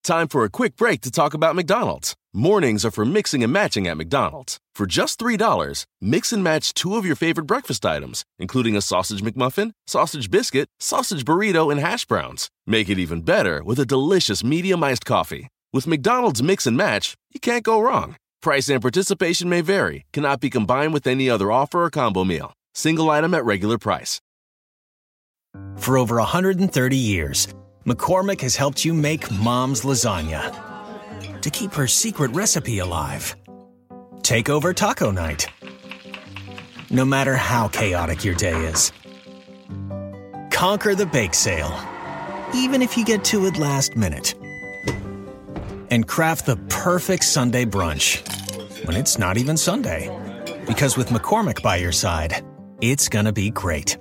Time for a quick break to talk about McDonald's. Mornings are for mixing and matching at McDonald's. For just $3, mix and match 2 of your favorite breakfast items, including a sausage McMuffin, sausage biscuit, sausage burrito, and hash browns. Make it even better with a delicious medium iced coffee. With McDonald's Mix and Match, you can't go wrong. Price and participation may vary. Cannot be combined with any other offer or combo meal. Single item at regular price. For over 130 years, McCormick has helped you make Mom's lasagna to keep her secret recipe alive. Take over taco night, no matter how chaotic your day is. Conquer the bake sale, even if you get to it last minute. And craft the perfect Sunday brunch when it's not even Sunday. Because with McCormick by your side, it's gonna be great.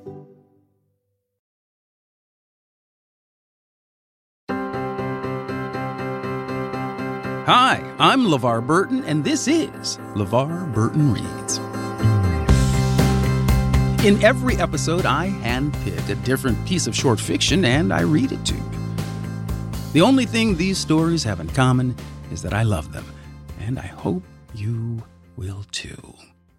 Hi, I'm LeVar Burton, and this is LeVar Burton Reads. In every episode, I handpick a different piece of short fiction and I read it to you. The only thing these stories have in common is that I love them, and I hope you will too.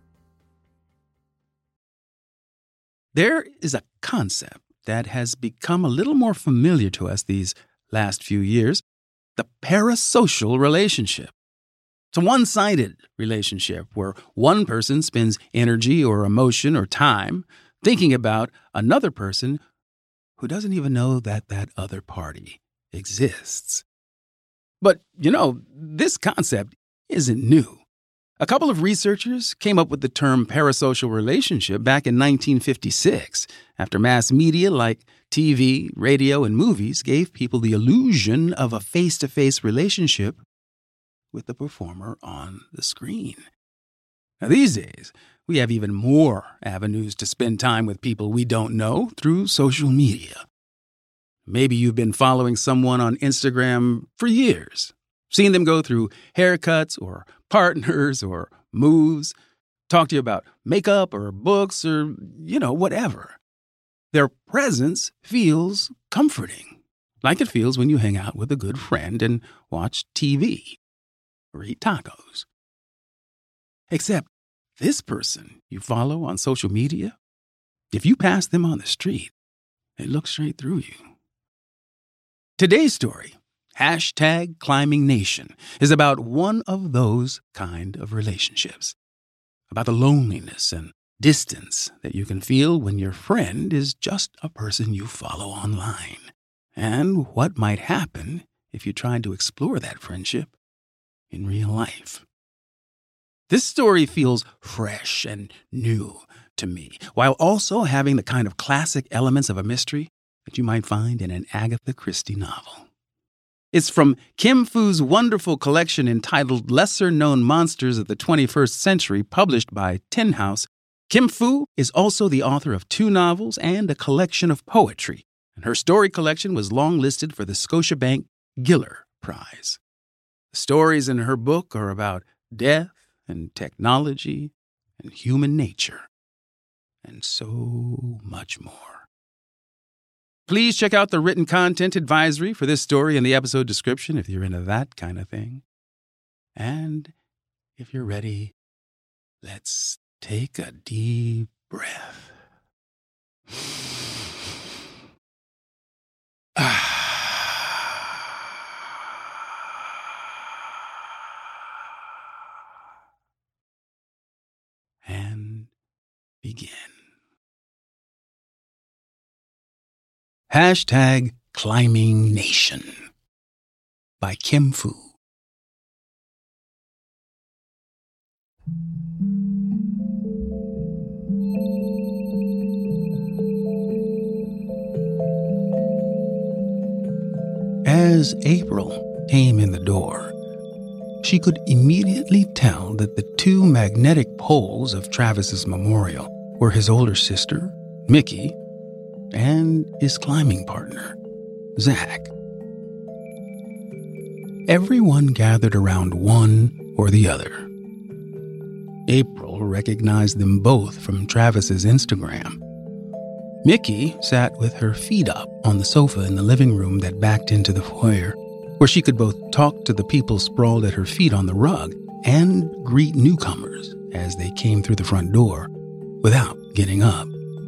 There is a concept that has become a little more familiar to us these last few years: the parasocial relationship. It's a one-sided relationship where one person spends energy or emotion or time thinking about another person who doesn't even know that that other party exists. But, this concept isn't new. A couple of researchers came up with the term parasocial relationship back in 1956, after mass media like TV, radio, and movies gave people the illusion of a face-to-face relationship with the performer on the screen. Now, these days, we have even more avenues to spend time with people we don't know through social media. Maybe you've been following someone on Instagram for years, seen them go through haircuts or partners or moves, talk to you about makeup or books or, whatever. Their presence feels comforting, like it feels when you hang out with a good friend and watch TV or eat tacos. Except this person you follow on social media, if you pass them on the street, they look straight through you. Today's story, #ClimbingNation, is about one of those kind of relationships, about the loneliness and distance that you can feel when your friend is just a person you follow online, and what might happen if you tried to explore that friendship in real life. This story feels fresh and new to me, while also having the kind of classic elements of a mystery that you might find in an Agatha Christie novel. It's from Kim Fu's wonderful collection entitled Lesser-Known Monsters of the 21st Century, published by Tin House. Kim Fu is also the author of 2 novels and a collection of poetry, and her story collection was long-listed for the Scotiabank Giller Prize. The stories in her book are about death and technology and human nature, and so much more. Please check out the written content advisory for this story in the episode description if you're into that kind of thing. And if you're ready, let's take a deep breath. And begin. #ClimbingNation by Kim Fu. As April came in the door, she could immediately tell that the 2 magnetic poles of Travis's memorial were his older sister, Mickey, and his climbing partner, Zach. Everyone gathered around one or the other. April recognized them both from Travis's Instagram. Mickey sat with her feet up on the sofa in the living room that backed into the foyer, where she could both talk to the people sprawled at her feet on the rug and greet newcomers as they came through the front door without getting up.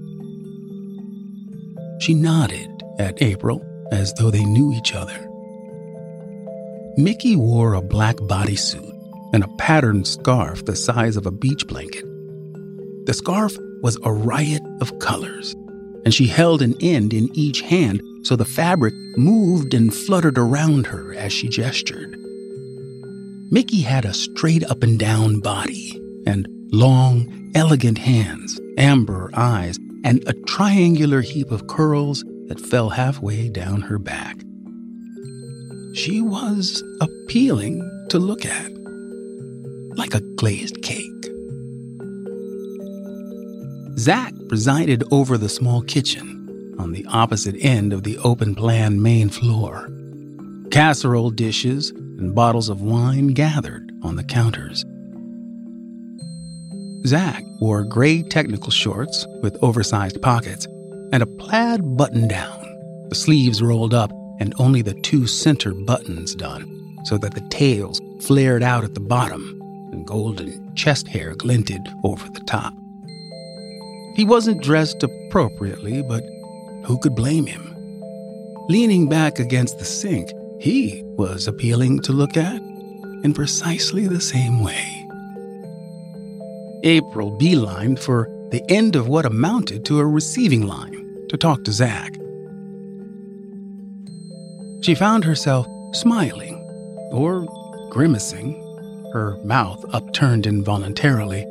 She nodded at April as though they knew each other. Mickey wore a black bodysuit and a patterned scarf the size of a beach blanket. The scarf was a riot of colors, and she held an end in each hand so the fabric moved and fluttered around her as she gestured. Mickey had a straight up and down body and long, elegant hands, amber eyes, and a triangular heap of curls that fell halfway down her back. She was appealing to look at, like a glazed cake. Zach presided over the small kitchen on the opposite end of the open-plan main floor. Casserole dishes and bottles of wine gathered on the counters. Zach wore gray technical shorts with oversized pockets and a plaid button-down, the sleeves rolled up and only the two center buttons done, so that the tails flared out at the bottom and golden chest hair glinted over the top. He wasn't dressed appropriately, but who could blame him? Leaning back against the sink, he was appealing to look at in precisely the same way. April beelined for the end of what amounted to a receiving line to talk to Zach. She found herself smiling, or grimacing, her mouth upturned involuntarily.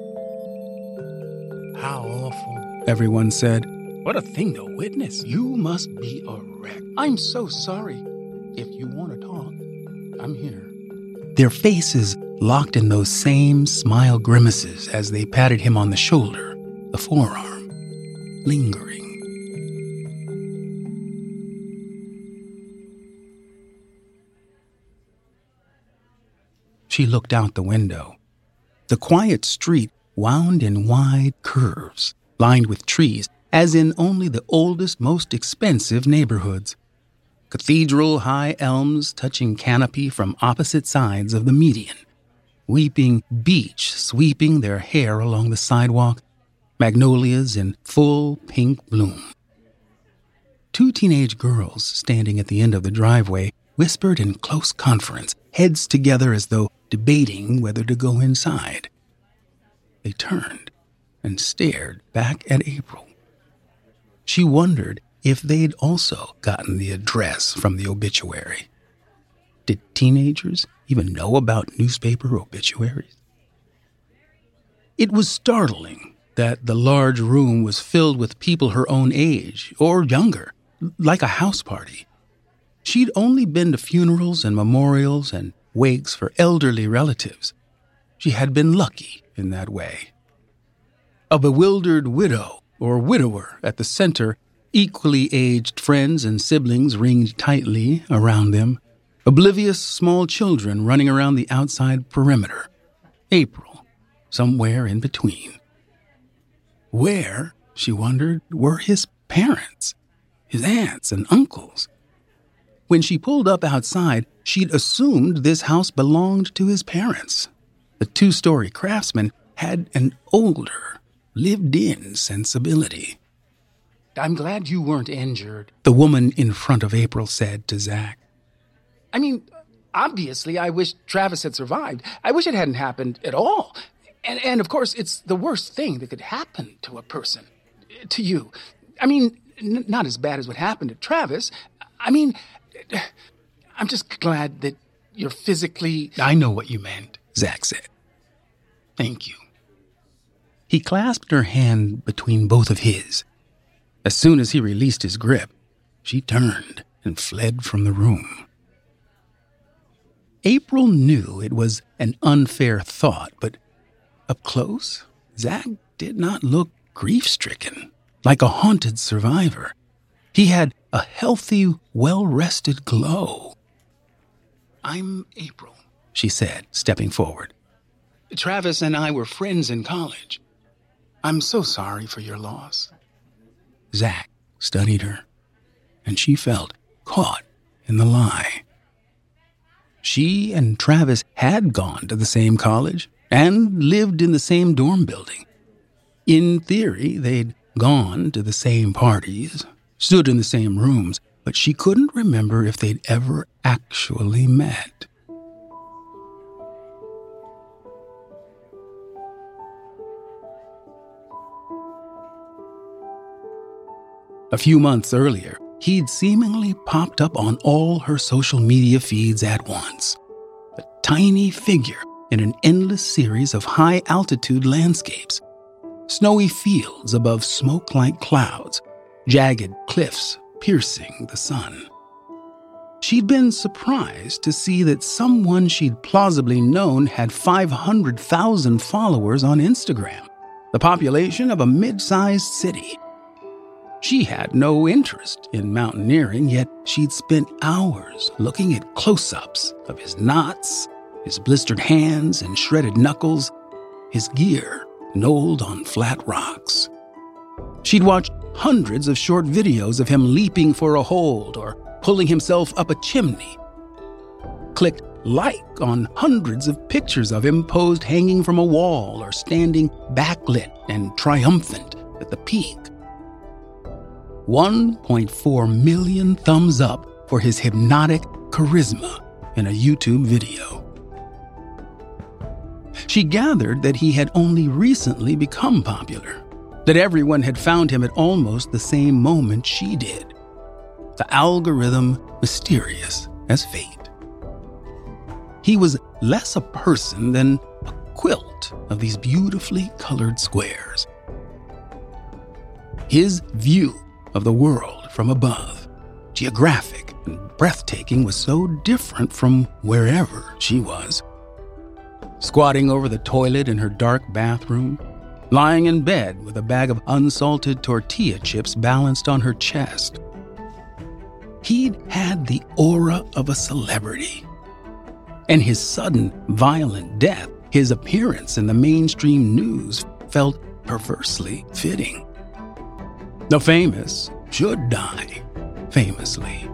"How awful," everyone said. "What a thing to witness. You must be a wreck. I'm so sorry. If you want to talk, I'm here." Their faces locked in those same smile grimaces as they patted him on the shoulder, the forearm, lingering. She looked out the window. The quiet street wound in wide curves, lined with trees, as in only the oldest, most expensive neighborhoods. Cathedral-high elms touching canopy from opposite sides of the median. Weeping beech sweeping their hair along the sidewalk. Magnolias in full pink bloom. Two teenage girls standing at the end of the driveway whispered in close conference, heads together as though debating whether to go inside. They turned and stared back at April. She wondered if they'd also gotten the address from the obituary. Did teenagers even know about newspaper obituaries? It was startling that the large room was filled with people her own age or younger, like a house party. She'd only been to funerals and memorials and wakes for elderly relatives. She had been lucky in that way. A bewildered widow or widower at the center, equally aged friends and siblings ringed tightly around them, oblivious small children running around the outside perimeter. April, somewhere in between. Where, she wondered, were his parents, his aunts and uncles? When she pulled up outside, she'd assumed this house belonged to his parents. The two-story craftsman had an older, lived-in sensibility. "I'm glad you weren't injured," the woman in front of April said to Zach. "I mean, obviously I wish Travis had survived. I wish it hadn't happened at all. And of course, it's the worst thing that could happen to a person. To you. I mean, not as bad as what happened to Travis. I mean, I'm just glad that you're physically..." "I know what you meant," Zach said. "Thank you." He clasped her hand between both of his. As soon as he released his grip, she turned and fled from the room. April knew it was an unfair thought, but up close, Zach did not look grief-stricken, like a haunted survivor. He had a healthy, well-rested glow. "I'm April," she said, stepping forward. "Travis and I were friends in college. I'm so sorry for your loss." Zach studied her, and she felt caught in the lie. She and Travis had gone to the same college and lived in the same dorm building. In theory, they'd gone to the same parties, stood in the same rooms, but she couldn't remember if they'd ever actually met. A few months earlier, he'd seemingly popped up on all her social media feeds at once. A tiny figure in an endless series of high-altitude landscapes. Snowy fields above smoke-like clouds, jagged cliffs piercing the sun. She'd been surprised to see that someone she'd plausibly known had 500,000 followers on Instagram, the population of a mid-sized city. She had no interest in mountaineering, yet she'd spent hours looking at close-ups of his knots, his blistered hands and shredded knuckles, his gear knolled on flat rocks. She'd watched hundreds of short videos of him leaping for a hold or pulling himself up a chimney. Clicked like on hundreds of pictures of him posed hanging from a wall or standing backlit and triumphant at the peak. 1.4 million thumbs up for his hypnotic charisma in a YouTube video. She gathered that he had only recently become popular, that everyone had found him at almost the same moment she did. The algorithm mysterious as fate. He was less a person than a quilt of these beautifully colored squares. His view of the world from above, geographic and breathtaking, was so different from wherever she was. Squatting over the toilet in her dark bathroom, lying in bed with a bag of unsalted tortilla chips balanced on her chest. He'd had the aura of a celebrity. And his sudden, violent death, his appearance in the mainstream news, felt perversely fitting. The famous should die famously.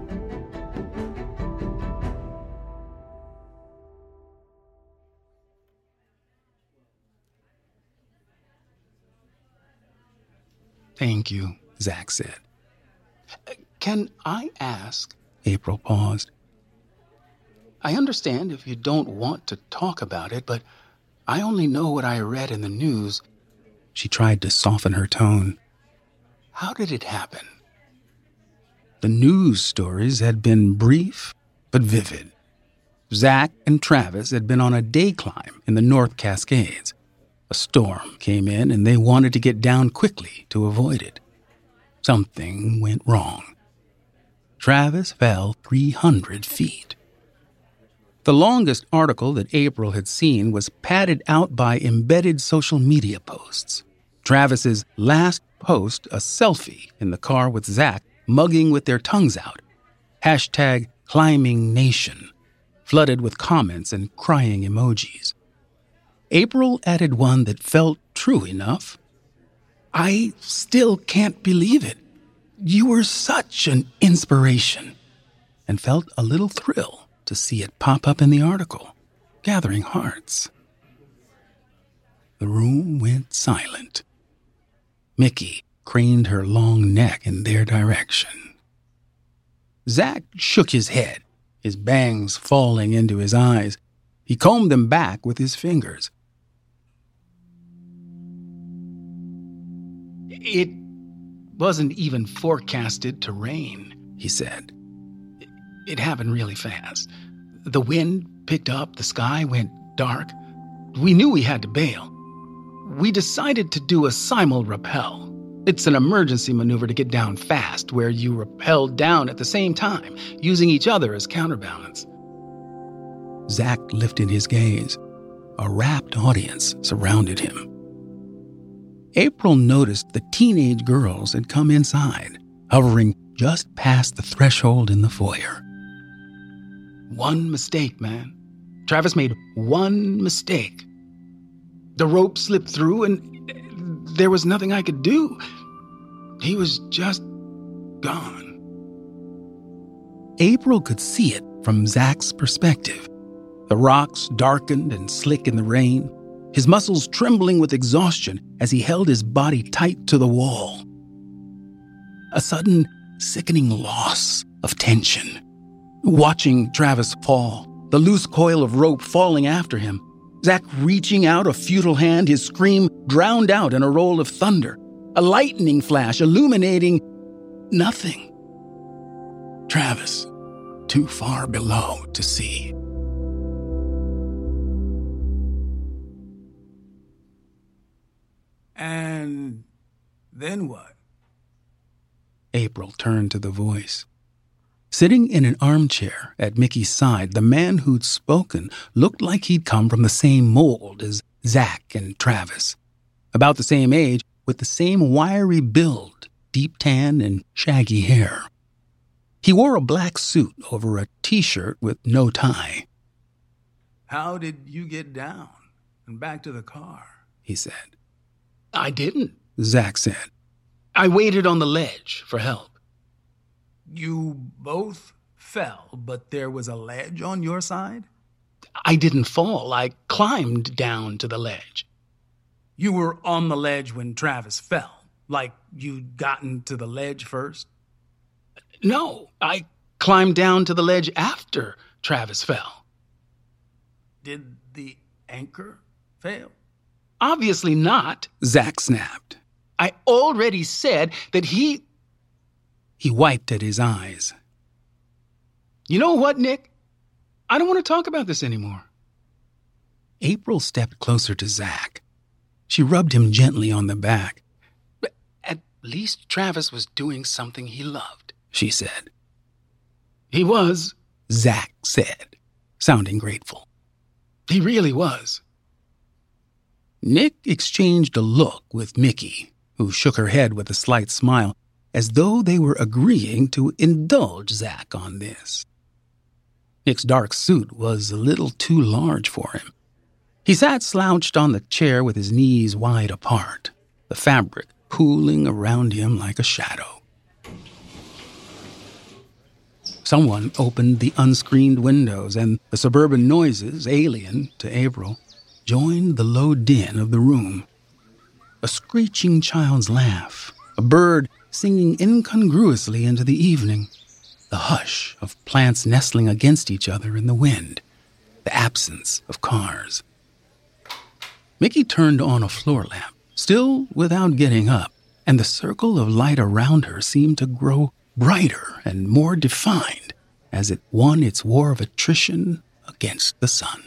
"Thank you," Zach said. "Can I ask?" April paused. "I understand if you don't want to talk about it, but I only know what I read in the news." She tried to soften her tone. "How did it happen?" The news stories had been brief but vivid. Zach and Travis had been on a day climb in the North Cascades. A storm came in and they wanted to get down quickly to avoid it. Something went wrong. Travis fell 300 feet. The longest article that April had seen was padded out by embedded social media posts. Travis's last post, a selfie in the car with Zach, mugging with their tongues out. #ClimbingNation, flooded with comments and crying emojis. April added one that felt true enough. "I still can't believe it. You were such an inspiration," and felt a little thrill to see it pop up in the article, gathering hearts. The room went silent. Mickey craned her long neck in their direction. Zach shook his head, his bangs falling into his eyes. He combed them back with his fingers. "It wasn't even forecasted to rain," he said. "It happened really fast. The wind picked up, the sky went dark. We knew we had to bail. We decided to do a simul-rappel. It's an emergency maneuver to get down fast, where you rappel down at the same time, using each other as counterbalance." Zach lifted his gaze. A rapt audience surrounded him. April noticed the teenage girls had come inside, hovering just past the threshold in the foyer. "One mistake, man. Travis made one mistake. The rope slipped through and there was nothing I could do. He was just gone." April could see it from Zach's perspective. The rocks darkened and slick in the rain, his muscles trembling with exhaustion as he held his body tight to the wall. A sudden, sickening loss of tension. Watching Travis fall, the loose coil of rope falling after him, Zach reaching out a futile hand, his scream drowned out in a roll of thunder, a lightning flash illuminating nothing. Travis, too far below to see. And then what? April turned to the voice. Sitting in an armchair at Mickey's side, the man who'd spoken looked like he'd come from the same mold as Zach and Travis. About the same age, with the same wiry build, deep tan and shaggy hair. He wore a black suit over a t-shirt with no tie. How did you get down and back to the car? He said. I didn't, Zach said. I waited on the ledge for help. You both fell, but there was a ledge on your side? I didn't fall. I climbed down to the ledge. You were on the ledge when Travis fell, like you'd gotten to the ledge first? No, I climbed down to the ledge after Travis fell. Did the anchor fail? Obviously not, Zach snapped. I already said that He wiped at his eyes. You know what, Nick? I don't want to talk about this anymore. April stepped closer to Zach. She rubbed him gently on the back. But at least Travis was doing something he loved, she said. He was, Zach said, sounding grateful. He really was. Nick exchanged a look with Mickey, who shook her head with a slight smile, as though they were agreeing to indulge Zach on this. Nick's dark suit was a little too large for him. He sat slouched on the chair with his knees wide apart, the fabric cooling around him like a shadow. Someone opened the unscreened windows, and the suburban noises, alien to April, joined the low din of the room. A screeching child's laugh, a bird singing incongruously into the evening, the hush of plants nestling against each other in the wind, the absence of cars. Mickey turned on a floor lamp, still without getting up, and the circle of light around her seemed to grow brighter and more defined as it won its war of attrition against the sun.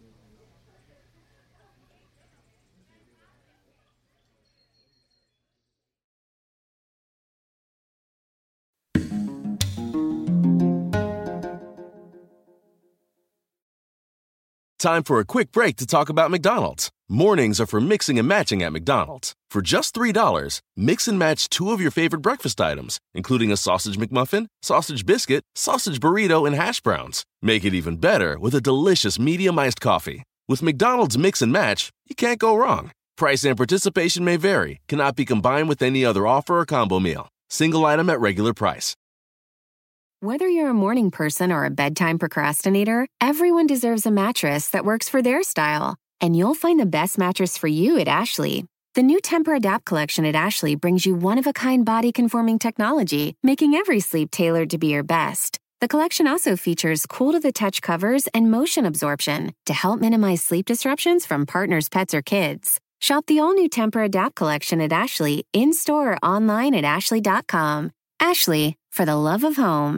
Time for a quick break to talk about McDonald's. Mornings are for mixing and matching at McDonald's. For just $3, mix and match 2 of your favorite breakfast items, including a sausage McMuffin, sausage biscuit, sausage burrito, and hash browns. Make it even better with a delicious medium iced coffee. With McDonald's Mix and Match, you can't go wrong. Price and participation may vary, cannot be combined with any other offer or combo meal. Single item at regular price. Whether you're a morning person or a bedtime procrastinator, everyone deserves a mattress that works for their style. And you'll find the best mattress for you at Ashley. The new Tempur-Adapt collection at Ashley brings you one-of-a-kind body-conforming technology, making every sleep tailored to be your best. The collection also features cool-to-the-touch covers and motion absorption to help minimize sleep disruptions from partners, pets, or kids. Shop the all-new Tempur-Adapt collection at Ashley, in-store or online at ashley.com. Ashley, for the love of home.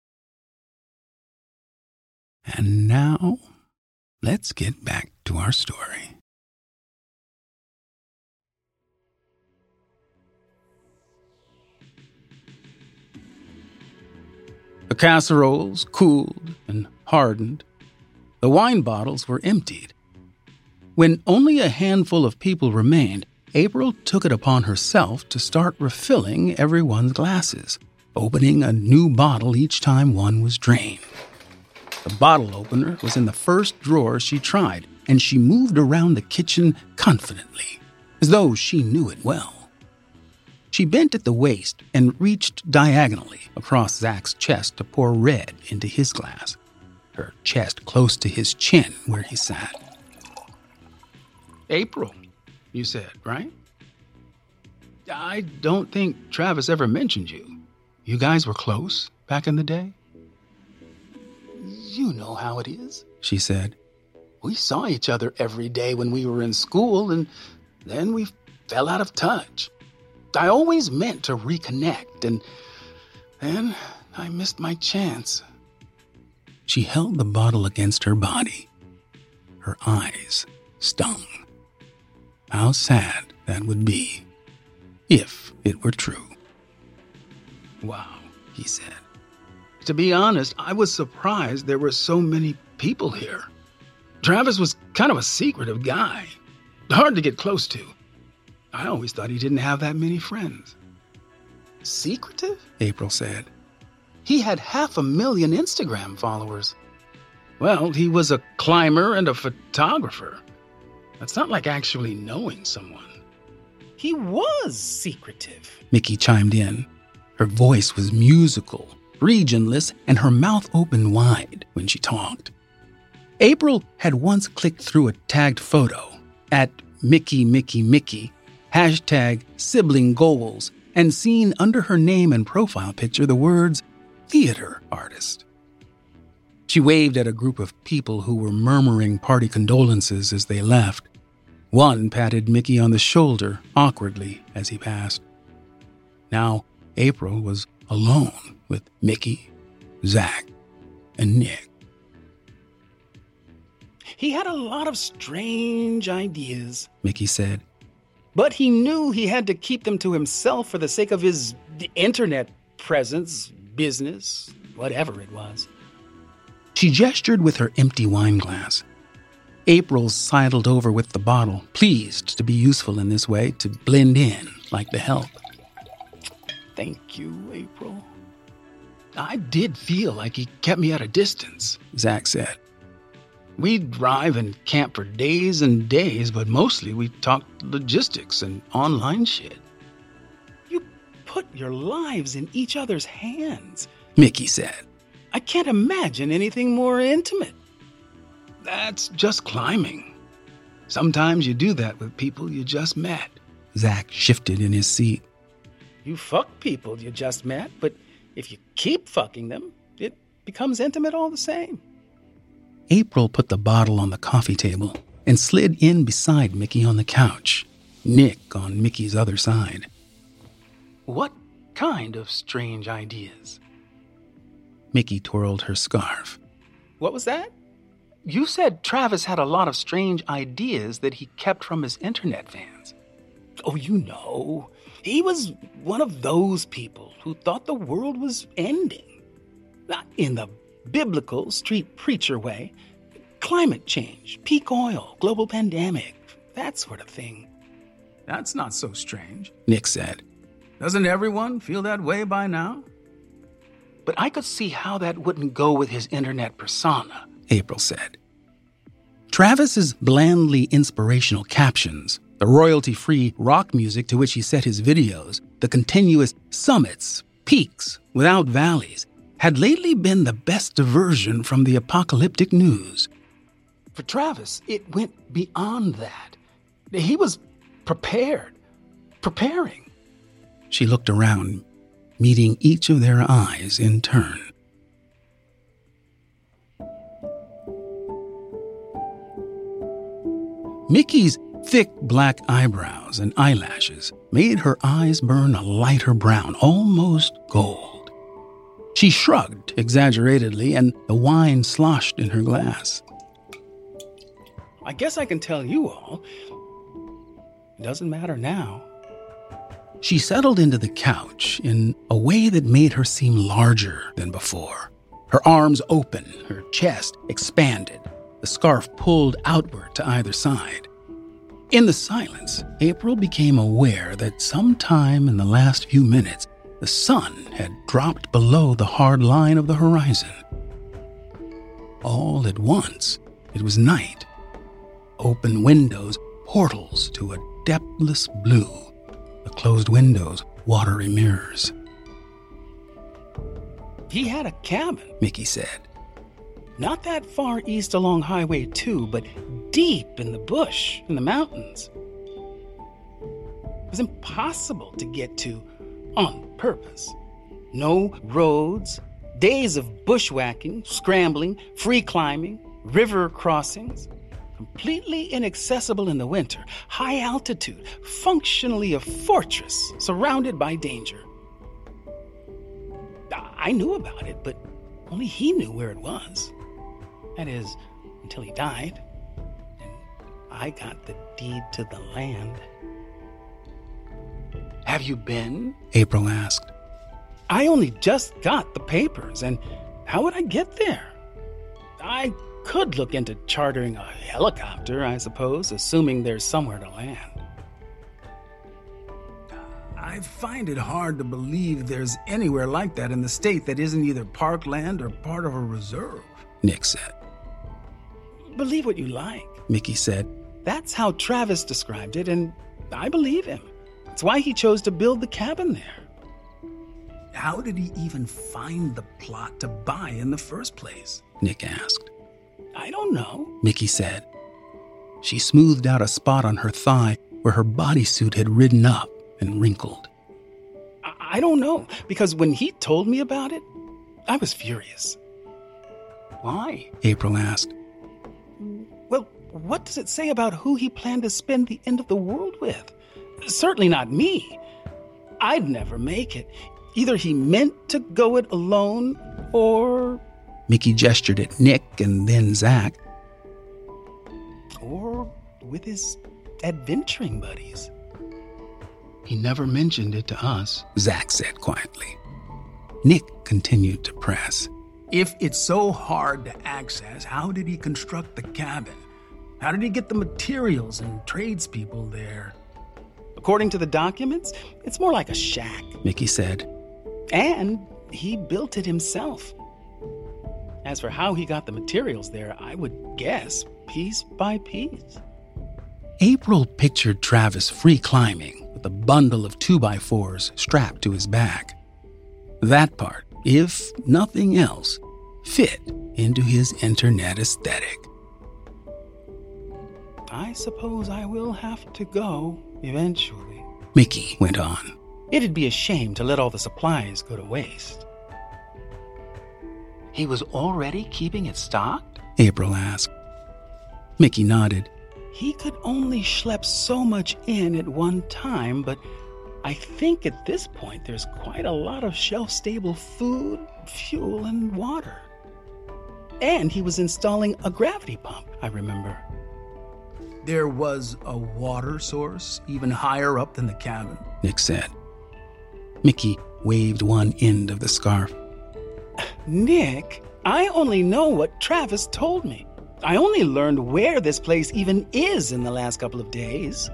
And now, let's get back to our story. The casseroles cooled and hardened. The wine bottles were emptied. When only a handful of people remained, April took it upon herself to start refilling everyone's glasses, opening a new bottle each time one was drained. The bottle opener was in the first drawer she tried, and she moved around the kitchen confidently, as though she knew it well. She bent at the waist and reached diagonally across Zach's chest to pour red into his glass. her chest close to his chin where he sat. April, you said, right? I don't think Travis ever mentioned you. You guys were close back in the day? You know how it is, she said. We saw each other every day when we were in school, and then we fell out of touch. I always meant to reconnect, and then I missed my chance. She held the bottle against her body. Her eyes stung. How sad that would be, if it were true. Wow, he said. To be honest, I was surprised there were so many people here. Travis was kind of a secretive guy, hard to get close to. I always thought he didn't have that many friends. Secretive? April said. He had 500,000 Instagram followers. Well, he was a climber and a photographer. That's not like actually knowing someone. He was secretive, Mickey chimed in. Her voice was musical, regionless, and her mouth opened wide when she talked. April had once clicked through a tagged photo at Mickey, hashtag sibling goals, and seen under her name and profile picture the words theater artist. She waved at a group of people who were murmuring party condolences as they left. One patted Mickey on the shoulder awkwardly as he passed. Now, April was alone with Mickey, Zach, and Nick. He had a lot of strange ideas, Mickey said. But he knew he had to keep them to himself for the sake of his internet presence, business, whatever it was. She gestured with her empty wine glass. April sidled over with the bottle, pleased to be useful in this way, to blend in like the help. Thank you, April. I did feel like he kept me at a distance, Zach said. We'd drive and camp for days and days, but mostly we talked logistics and online shit. You put your lives in each other's hands, Mickey said. I can't imagine anything more intimate. That's just climbing. Sometimes you do that with people you just met. Zach shifted in his seat. You fuck people you just met, but if you keep fucking them, it becomes intimate all the same. April put the bottle on the coffee table and slid in beside Mickey on the couch, Nick on Mickey's other side. What kind of strange ideas? Mickey twirled her scarf. What was that? You said Travis had a lot of strange ideas that he kept from his internet fans. Oh, you know, he was one of those people who thought the world was ending. Not in the biblical street preacher way. Climate change, peak oil, global pandemic, that sort of thing. That's not so strange, Nick said. Doesn't everyone feel that way by now? But I could see how that wouldn't go with his internet persona, April said. Travis's blandly inspirational captions, the royalty-free rock music to which he set his videos, the continuous summits, peaks without valleys, had lately been the best diversion from the apocalyptic news. For Travis, it went beyond that. He was preparing. She looked around, meeting each of their eyes in turn. Mickey's thick black eyebrows and eyelashes made her eyes burn a lighter brown, almost gold. She shrugged exaggeratedly, and the wine sloshed in her glass. I guess I can tell you all. It doesn't matter now. She settled into the couch in a way that made her seem larger than before. Her arms open, her chest expanded, the scarf pulled outward to either side. In the silence, April became aware that sometime in the last few minutes, the sun had dropped below the hard line of the horizon. All at once, it was night. Open windows, portals to a depthless blue. The closed windows, watery mirrors. He had a cabin, Mickey said. Not that far east along Highway 2, but deep in the bush, in the mountains. It was impossible to get to on purpose. No roads, days of bushwhacking, scrambling, free climbing, river crossings. Completely inaccessible in the winter, high altitude, functionally a fortress surrounded by danger. I knew about it, but only he knew where it was. That is, until he died, and I got the deed to the land. Have you been? April asked. I only just got the papers, and how would I get there? I could look into chartering a helicopter, I suppose, assuming there's somewhere to land. I find it hard to believe there's anywhere like that in the state that isn't either parkland or part of a reserve, Nick said. Believe what you like, Mickey said. That's how Travis described it, and I believe him. That's why he chose to build the cabin there. How did he even find the plot to buy in the first place? Nick asked. I don't know, Mickey said. She smoothed out a spot on her thigh where her bodysuit had ridden up and wrinkled. I don't know, because when he told me about it, I was furious. Why? April asked. Well, what does it say about who he planned to spend the end of the world with? Certainly not me. I'd never make it. Either he meant to go it alone, or... Mickey gestured at Nick and then Zach. Or with his adventuring buddies. He never mentioned it to us, Zach said quietly. Nick continued to press. If it's so hard to access, how did he construct the cabin? How did he get the materials and tradespeople there? According to the documents, it's more like a shack, Mickey said. And he built it himself. As for how he got the materials there, I would guess piece by piece. April pictured Travis free climbing with a bundle of 2x4s strapped to his back. That part, if nothing else, fit into his internet aesthetic. I suppose I will have to go eventually, Mickey went on. It'd be a shame to let all the supplies go to waste. He was already keeping it stocked? April asked. Mickey nodded. He could only schlep so much in at one time, but I think at this point there's quite a lot of shelf-stable food, fuel, and water. And he was installing a gravity pump, I remember. There was a water source even higher up than the cabin, Nick said. Mickey waved one end of the scarf. Nick, I only know what Travis told me. I only learned where this place even is in the last couple of days.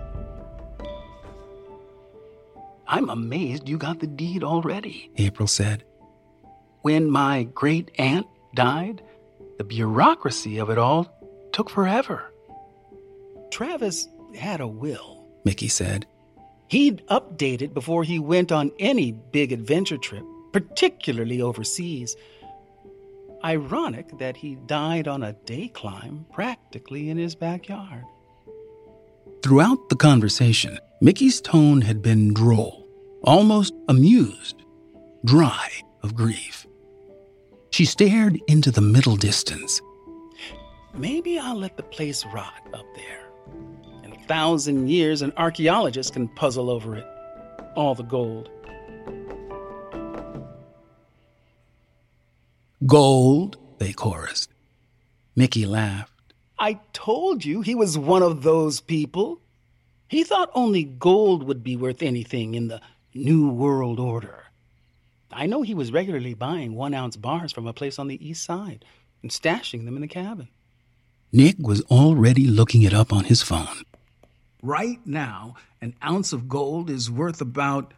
I'm amazed you got the deed already, April said. When my great-aunt died, the bureaucracy of it all took forever. Travis had a will, Mickey said. He'd update it before he went on any big adventure trip, particularly overseas. Ironic that he died on a day climb practically in his backyard. Throughout the conversation, Mickey's tone had been droll, almost amused, dry of grief. She stared into the middle distance. Maybe I'll let the place rot up there. In 1,000 years, an archaeologist can puzzle over it. All the gold. Gold, they chorused. Mickey laughed. I told you he was one of those people. He thought only gold would be worth anything in the New World Order. I know he was regularly buying 1-ounce bars from a place on the east side and stashing them in the cabin. Nick was already looking it up on his phone. Right now, an ounce of gold is worth about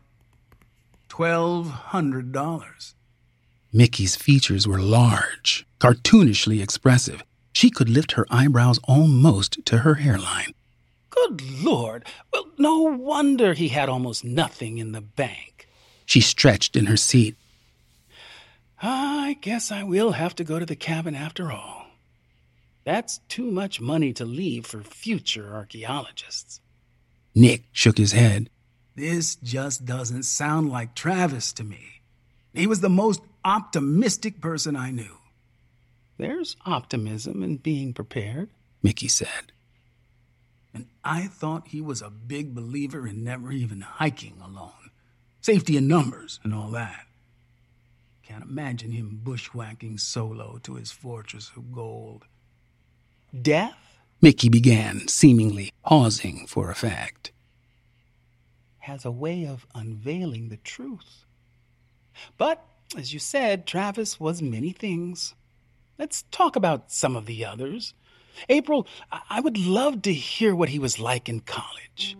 $1,200. Mickey's features were large, cartoonishly expressive. She could lift her eyebrows almost to her hairline. Good Lord! Well, no wonder he had almost nothing in the bank. She stretched in her seat. I guess I will have to go to the cabin after all. That's too much money to leave for future archaeologists. Nick shook his head. This just doesn't sound like Travis to me. He was the most optimistic person I knew. There's optimism in being prepared, Mickey said. And I thought he was a big believer in never even hiking alone. Safety in numbers and all that. Can't imagine him bushwhacking solo to his fortress of gold. Death? Mickey began, seemingly pausing for effect. Has a way of unveiling the truth. But, as you said, Travis was many things. Let's talk about some of the others. April, I would love to hear what he was like in college.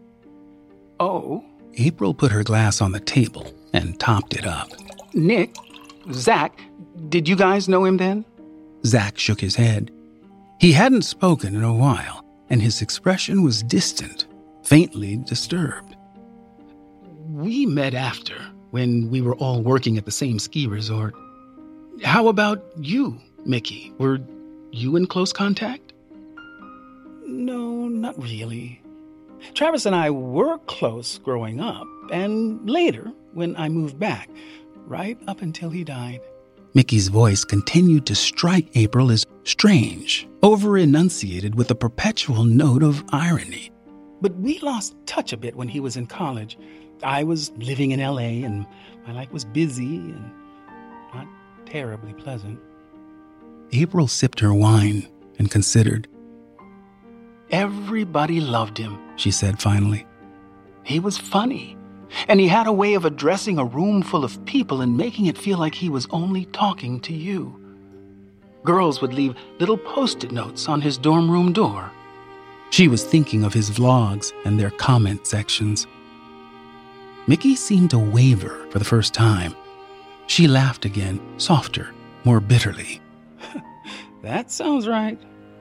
Oh? April put her glass on the table and topped it up. Nick, Zach, did you guys know him then? Zach shook his head. He hadn't spoken in a while, and his expression was distant, faintly disturbed. We met after, when we were all working at the same ski resort. How about you, Mickey? Were you in close contact? No, not really. Travis and I were close growing up, and later, when I moved back, right up until he died. Mickey's voice continued to strike April as strange, over-enunciated with a perpetual note of irony. But we lost touch a bit when he was in college. I was living in L.A., and my life was busy and not terribly pleasant. April sipped her wine and considered. Everybody loved him, she said finally. He was funny, and he had a way of addressing a room full of people and making it feel like he was only talking to you. Girls would leave little post-it notes on his dorm room door. She was thinking of his vlogs and their comment sections. Mickey seemed to waver for the first time. She laughed again, softer, more bitterly. That sounds right.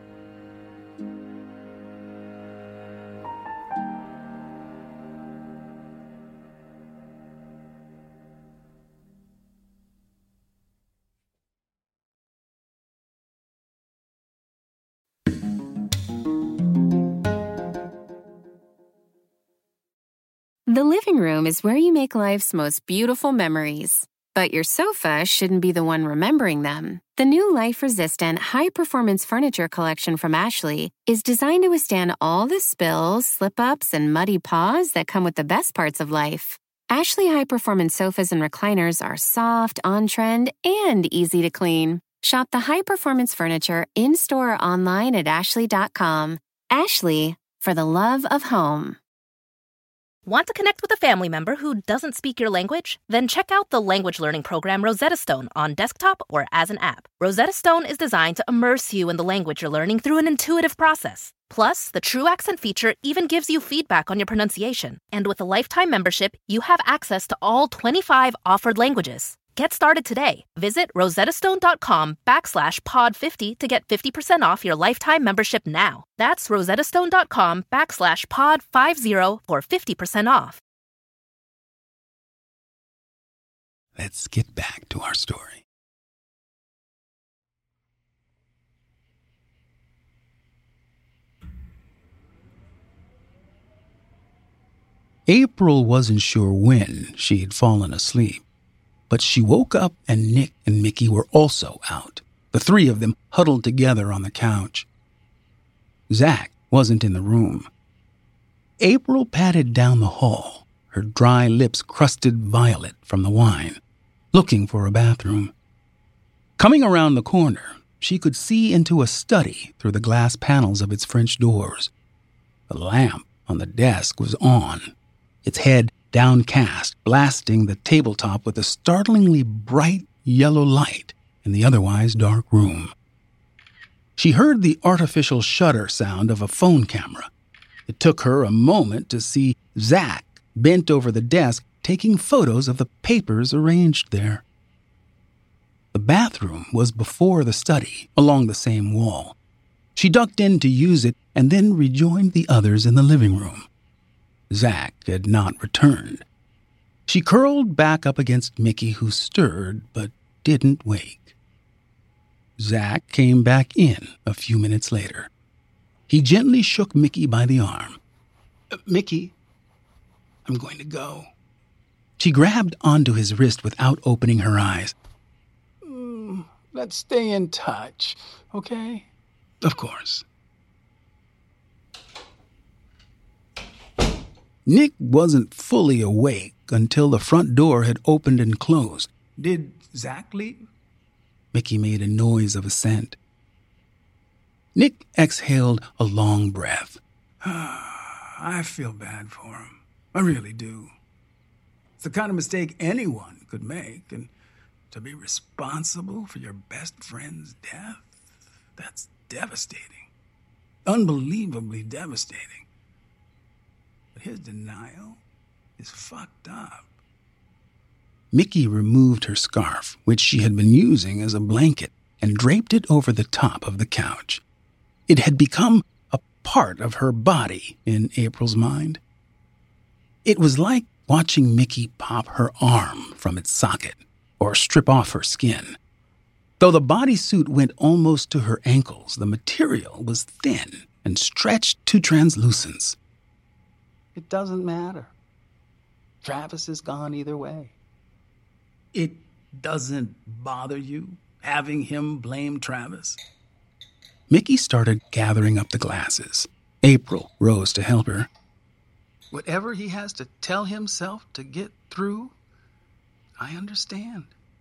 The living room is where you make life's most beautiful memories. But your sofa shouldn't be the one remembering them. The new life-resistant, high-performance furniture collection from Ashley is designed to withstand all the spills, slip-ups, and muddy paws that come with the best parts of life. Ashley high-performance sofas and recliners are soft, on-trend, and easy to clean. Shop the high-performance furniture in-store or online at ashley.com. Ashley, for the love of home. Want to connect with a family member who doesn't speak your language? Then check out the language learning program Rosetta Stone on desktop or as an app. Rosetta Stone is designed to immerse you in the language you're learning through an intuitive process. Plus, the True Accent feature even gives you feedback on your pronunciation. And with a lifetime membership, you have access to all 25 offered languages. Get started today. Visit rosettastone.com/pod50 to get 50% off your lifetime membership now. That's rosettastone.com/pod50 for 50% off. Let's get back to our story. April wasn't sure when she had fallen asleep. But she woke up and Nick and Mickey were also out, the three of them huddled together on the couch. Zach wasn't in the room. April padded down the hall, her dry lips crusted violet from the wine, looking for a bathroom. Coming around the corner, she could see into a study through the glass panels of its French doors. The lamp on the desk was on, its head downcast, blasting the tabletop with a startlingly bright yellow light in the otherwise dark room. She heard the artificial shutter sound of a phone camera. It took her a moment to see Zach bent over the desk taking photos of the papers arranged there. The bathroom was before the study, along the same wall. She ducked in to use it and then rejoined the others in the living room. Zach had not returned. She curled back up against Mickey, who stirred but didn't wake. Zach came back in a few minutes later. He gently shook Mickey by the arm. Mickey, I'm going to go. She grabbed onto his wrist without opening her eyes. Let's stay in touch, okay? Of course. Nick wasn't fully awake until the front door had opened and closed. Did Zach leave? Mickey made a noise of assent. Nick exhaled a long breath. I feel bad for him. I really do. It's the kind of mistake anyone could make, and to be responsible for your best friend's death, that's devastating. Unbelievably devastating. But his denial is fucked up. Mickey removed her scarf, which she had been using as a blanket, and draped it over the top of the couch. It had become a part of her body in April's mind. It was like watching Mickey pop her arm from its socket or strip off her skin. Though the bodysuit went almost to her ankles, the material was thin and stretched to translucence. It doesn't matter. Travis is gone either way. It doesn't bother you having him blame Travis? Mickey started gathering up the glasses. April rose to help her. Whatever he has to tell himself to get through, I understand.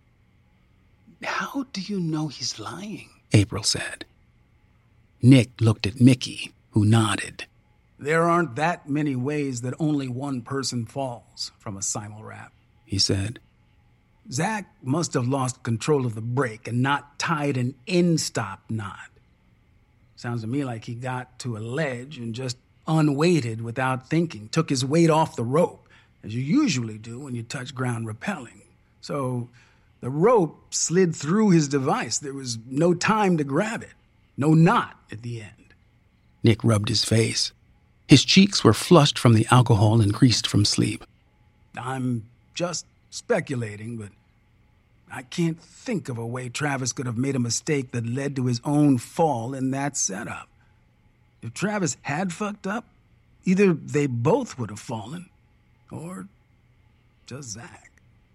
How do you know he's lying? April said. Nick looked at Mickey, who nodded. There aren't that many ways that only one person falls from a simul-wrap, he said. Zach must have lost control of the brake and not tied an end-stop knot. Sounds to me like he got to a ledge and just unweighted without thinking, took his weight off the rope, as you usually do when you touch ground rappelling. So the rope slid through his device. There was no time to grab it, no knot at the end. Nick rubbed his face. His cheeks were flushed from the alcohol and creased from sleep. I'm just speculating, but I can't think of a way Travis could have made a mistake that led to his own fall in that setup. If Travis had fucked up, either they both would have fallen, or just Zach.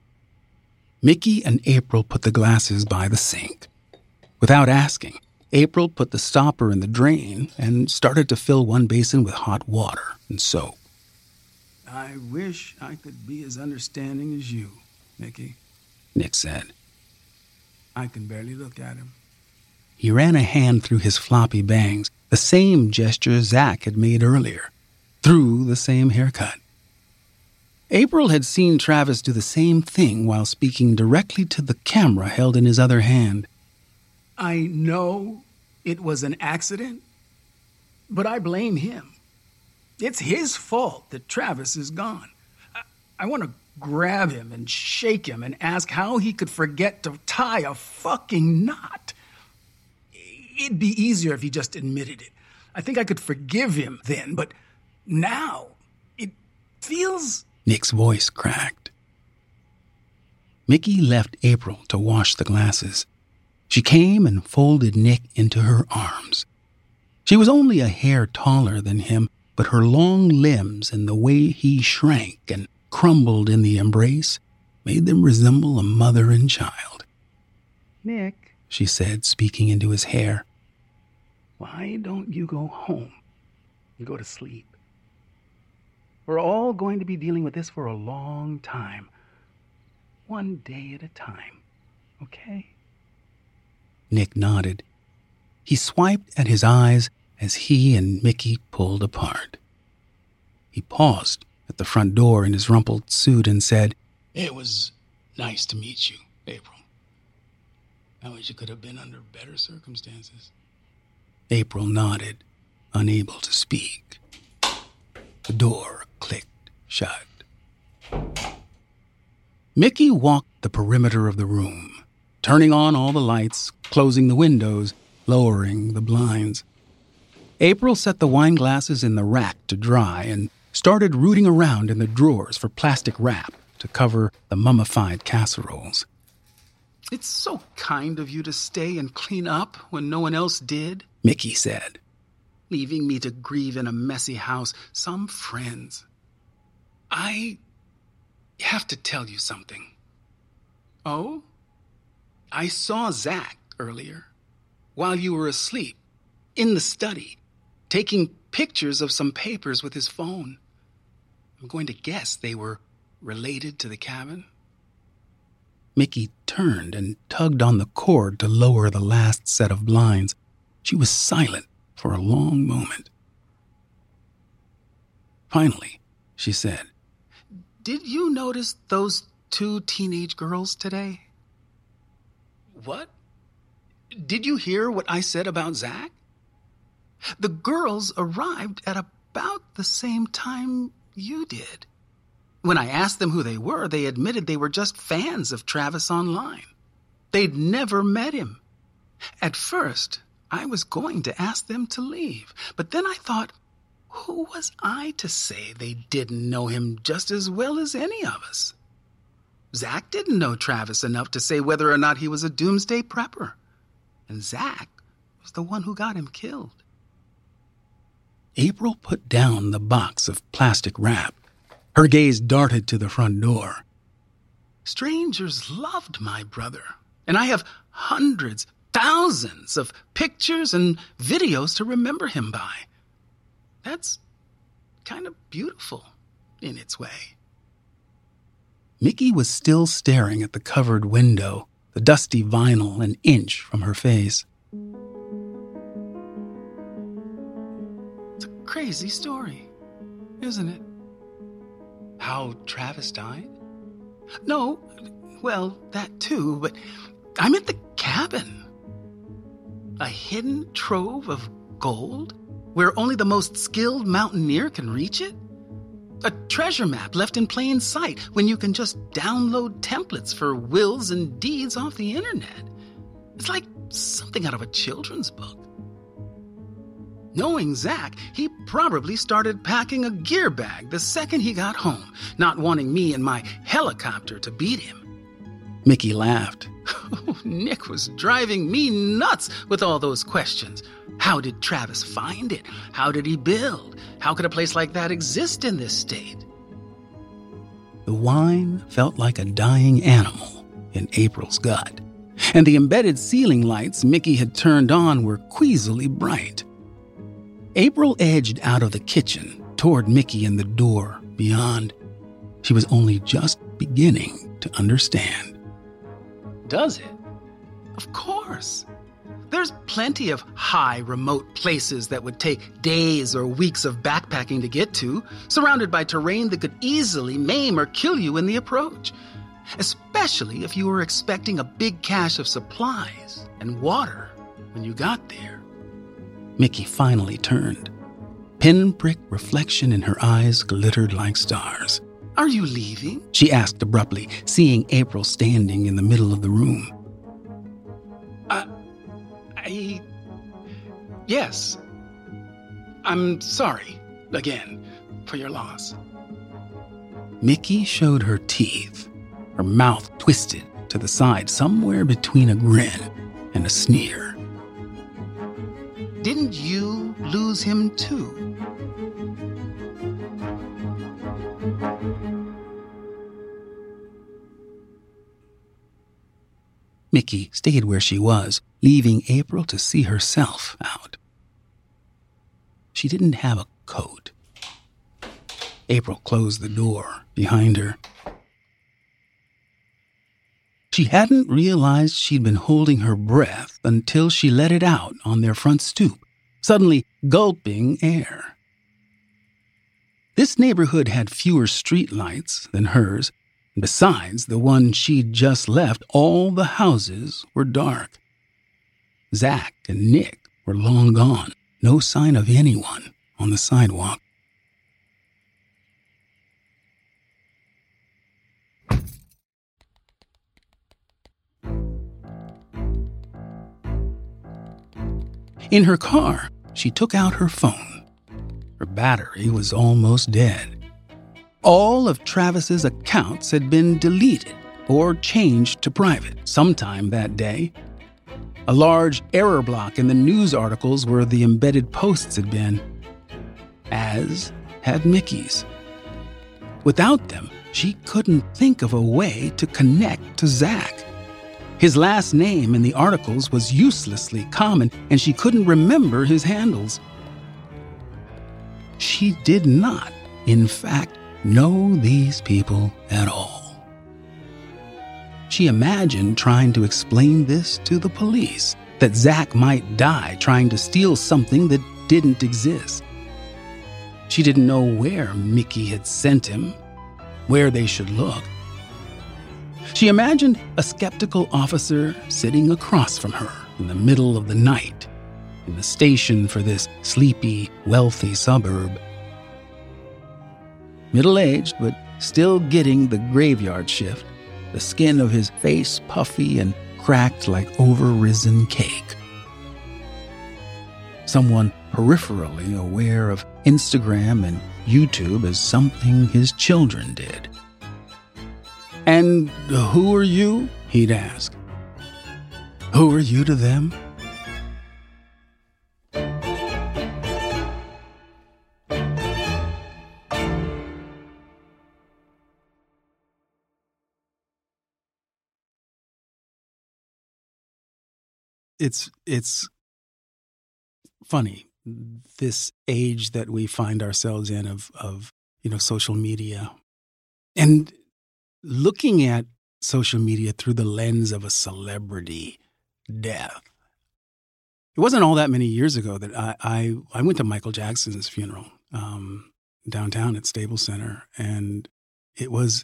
Mickey and April put the glasses by the sink. Without asking, April put the stopper in the drain and started to fill one basin with hot water and soap. I wish I could be as understanding as you, Mickey, Nick said. I can barely look at him. He ran a hand through his floppy bangs, the same gesture Zach had made earlier, through the same haircut. April had seen Travis do the same thing while speaking directly to the camera held in his other hand. I know it was an accident, but I blame him. It's his fault that Travis is gone. I want to grab him and shake him and ask how he could forget to tie a fucking knot. It'd be easier if he just admitted it. I think I could forgive him then, but now it feels... Nick's voice cracked. Mickey left April to wash the glasses. She came and folded Nick into her arms. She was only a hair taller than him, but her long limbs and the way he shrank and crumbled in the embrace made them resemble a mother and child. Nick, she said, speaking into his hair. Why don't you go home and go to sleep? We're all going to be dealing with this for a long time. One day at a time, okay? Nick nodded. He swiped at his eyes as he and Mickey pulled apart. He paused at the front door in his rumpled suit and said, It was nice to meet you, April. I wish it could have been under better circumstances. April nodded, unable to speak. The door clicked shut. Mickey walked the perimeter of the room, turning on all the lights, closing the windows, lowering the blinds. April set the wine glasses in the rack to dry and started rooting around in the drawers for plastic wrap to cover the mummified casseroles. It's so kind of you to stay and clean up when no one else did, Mickey said, leaving me to grieve in a messy house. Some friends. I have to tell you something. Oh? I saw Zach earlier, while you were asleep, in the study, taking pictures of some papers with his phone. I'm going to guess they were related to the cabin. Mickey turned and tugged on the cord to lower the last set of blinds. She was silent for a long moment. Finally, she said, "Did you notice those 2 teenage girls today?" "What? Did you hear what I said about Zach?" "The girls arrived at about the same time you did. When I asked them who they were, they admitted they were just fans of Travis online. They'd never met him. At first, I was going to ask them to leave, but then I thought, who was I to say they didn't know him just as well as any of us? Zach didn't know Travis enough to say whether or not he was a doomsday prepper. And Zach was the one who got him killed." April put down the box of plastic wrap. Her gaze darted to the front door. "Strangers loved my brother, and I have hundreds, thousands of pictures and videos to remember him by. That's kind of beautiful in its way." Mickey was still staring at the covered window, the dusty vinyl an inch from her face. It's a crazy story, isn't it? How Travis died? No, well, that too, but I meant the cabin. A hidden trove of gold where only the most skilled mountaineer can reach it? A treasure map left in plain sight when you can just download templates for wills and deeds off the internet. It's like something out of a children's book. Knowing Zach, he probably started packing a gear bag the second he got home, not wanting me and my helicopter to beat him. Mickey laughed. Nick was driving me nuts with all those questions. How did Travis find it? How did he build? How could a place like that exist in this state? The wine felt like a dying animal in April's gut, and the embedded ceiling lights Mickey had turned on were queasily bright. April edged out of the kitchen toward Mickey and the door beyond. She was only just beginning to understand. Does it? Of course. There's plenty of high, remote places that would take days or weeks of backpacking to get to, surrounded by terrain that could easily maim or kill you in the approach, especially if you were expecting a big cache of supplies and water when you got there. Mickey finally turned. Pinprick reflection in her eyes glittered like stars. "Are you leaving?" she asked abruptly, seeing April standing in the middle of the room. Yes. I'm sorry, again, for your loss." Mickey showed her teeth, her mouth twisted to the side somewhere between a grin and a sneer. "Didn't you lose him too?" Mickey stayed where she was, leaving April to see herself out. She didn't have a coat. April closed the door behind her. She hadn't realized she'd been holding her breath until she let it out on their front stoop, suddenly gulping air. This neighborhood had fewer streetlights than hers. Besides the one she'd just left, all the houses were dark. Zach and Nick were long gone. No sign of anyone on the sidewalk. In her car, she took out her phone. Her battery was almost dead. All of Travis's accounts had been deleted or changed to private sometime that day. A large error block in the news articles where the embedded posts had been, as had Mickey's. Without them, she couldn't think of a way to connect to Zach. His last name in the articles was uselessly common, and she couldn't remember his handles. She did not, in fact, know these people at all. She imagined trying to explain this to the police, that Zach might die trying to steal something that didn't exist. She didn't know where Mickey had sent him, where they should look. She imagined a skeptical officer sitting across from her in the middle of the night in the station for this sleepy, wealthy suburb. Middle-aged, but still getting the graveyard shift, the skin of his face puffy and cracked like over-risen cake. Someone peripherally aware of Instagram and YouTube as something his children did. "And who are you?" he'd ask. "Who are you to them?" It's funny, this age that we find ourselves in of social media, and looking at social media through the lens of a celebrity death. It wasn't all that many years ago that I went to Michael Jackson's funeral downtown at Staples Center, and it was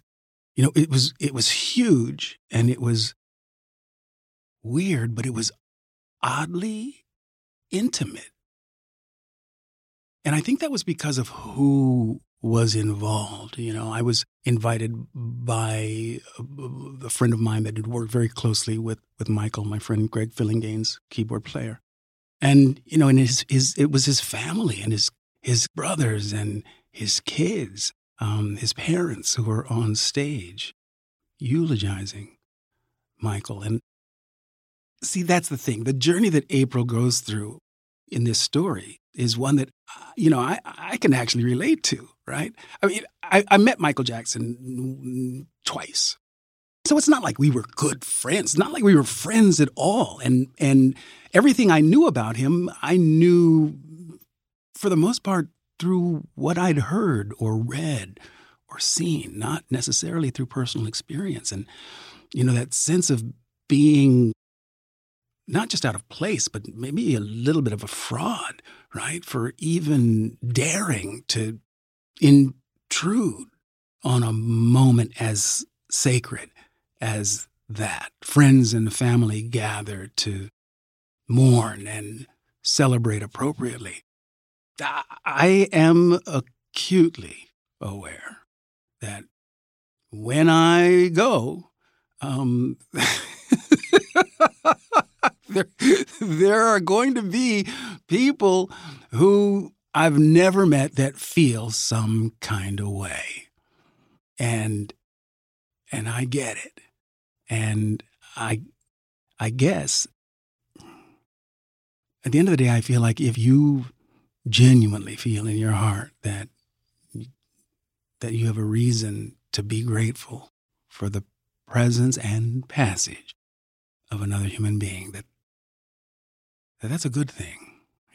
huge, and it was weird, but it was oddly intimate. And I think that was because of who was involved. I was invited by a friend of mine that had worked very closely with Michael, my friend Greg Fillinganes, keyboard player. And, and it was his family and his brothers and his kids, his parents who were on stage eulogizing Michael. And see, that's the thing. The journey that April goes through in this story is one that, I can actually relate to, right? I mean, I met Michael Jackson twice. So it's not like we were good friends, not like we were friends at all. And everything I knew about him, I knew for the most part through what I'd heard or read or seen, not necessarily through personal experience. And, that sense of being not just out of place, but maybe a little bit of a fraud, right? For even daring to intrude on a moment as sacred as that. Friends and family gather to mourn and celebrate appropriately. I am acutely aware that when I go, there are going to be people who I've never met that feel some kind of way. And I get it. And I guess at the end of the day, I feel like if you genuinely feel in your heart that you have a reason to be grateful for the presence and passage of another human being, that's a good thing,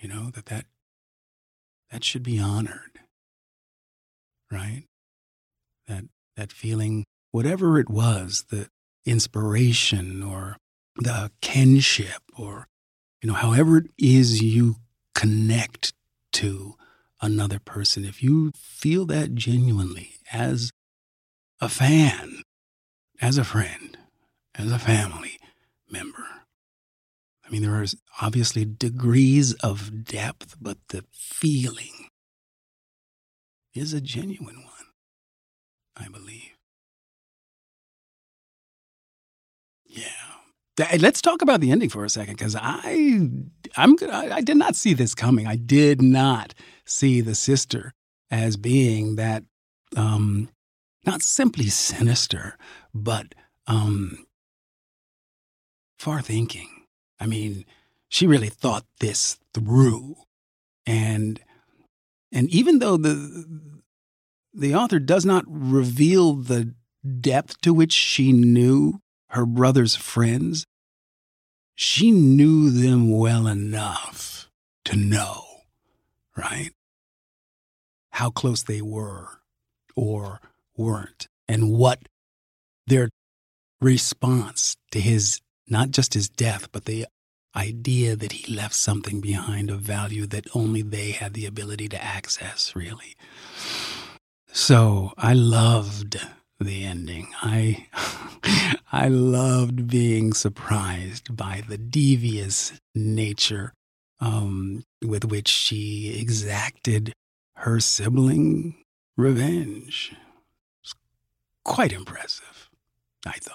that should be honored, right? That feeling, whatever it was, the inspiration or the kinship or, however it is you connect to another person, if you feel that genuinely as a fan, as a friend, as a family member. I mean, there are obviously degrees of depth, but the feeling is a genuine one, I believe. Yeah. Let's talk about the ending for a second, because I did not see this coming. I did not see the sister as being that, not simply sinister, but far thinking. I mean, she really thought this through. And even though the author does not reveal the depth to which she knew her brother's friends, she knew them well enough to know, right, how close they were or weren't, and what their response to his, not just his death, but the idea that he left something behind of value that only they had the ability to access, really. So I loved the ending. I loved being surprised by the devious nature with which she exacted her sibling revenge. It's quite impressive, I thought.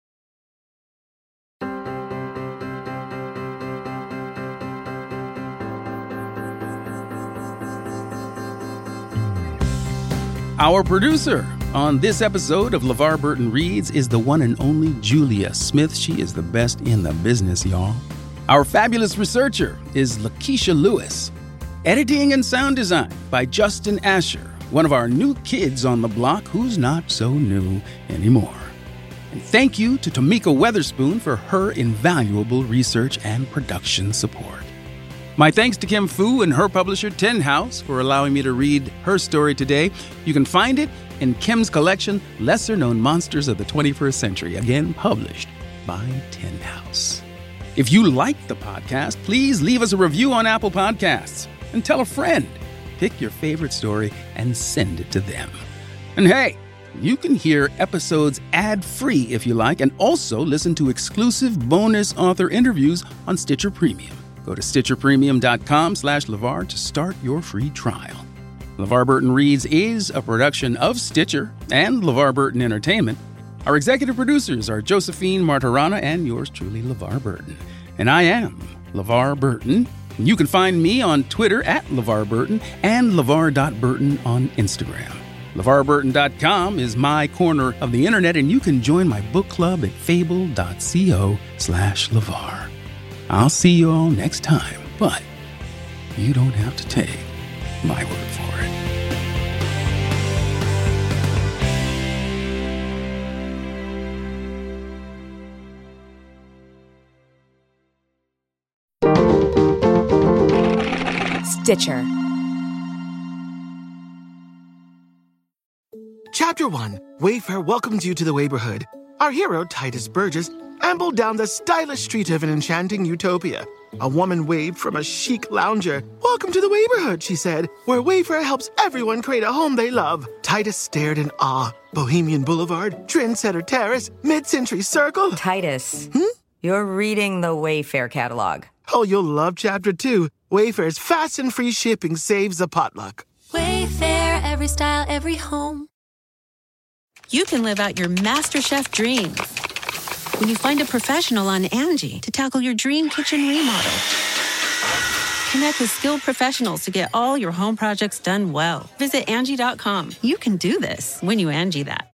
Our producer on this episode of LeVar Burton Reads is the one and only Julia Smith. She is the best in the business, y'all. Our fabulous researcher is Lakeisha Lewis. Editing and sound design by Justin Asher, one of our new kids on the block who's not so new anymore. And thank you to Tamika Weatherspoon for her invaluable research and production support. My thanks to Kim Fu and her publisher, Tin House, for allowing me to read her story today. You can find it in Kim's collection, Lesser Known Monsters of the 21st Century, again published by Tin House. If you like the podcast, please leave us a review on Apple Podcasts and tell a friend. Pick your favorite story and send it to them. And hey, you can hear episodes ad-free if you like, and also listen to exclusive bonus author interviews on Stitcher Premium. Go to StitcherPremium.com/LeVar to start your free trial. LeVar Burton Reads is a production of Stitcher and LeVar Burton Entertainment. Our executive producers are Josephine Martirana and yours truly, LeVar Burton. And I am LeVar Burton. You can find me on Twitter at LeVar Burton and LeVar.Burton on Instagram. LeVarBurton.com is my corner of the internet, and you can join my book club at fable.co/LeVar. I'll see you all next time, but you don't have to take my word for it. Stitcher. Chapter 1. Wayfair welcomes you to the neighborhood. Our hero, Titus Burgess, ambled down the stylish street of an enchanting utopia. A woman waved from a chic lounger. "Welcome to the neighborhood," she said, "where Wayfair helps everyone create a home they love." Titus stared in awe. Bohemian Boulevard, Trendsetter Terrace, Mid-Century Circle. Titus, you're reading the Wayfair catalog. Oh, you'll love Chapter 2. Wayfair's fast and free shipping saves a potluck. Wayfair, every style, every home. You can live out your MasterChef dreams when you find a professional on Angie to tackle your dream kitchen remodel. Connect with skilled professionals to get all your home projects done well. Visit Angie.com. You can do this when you Angie that.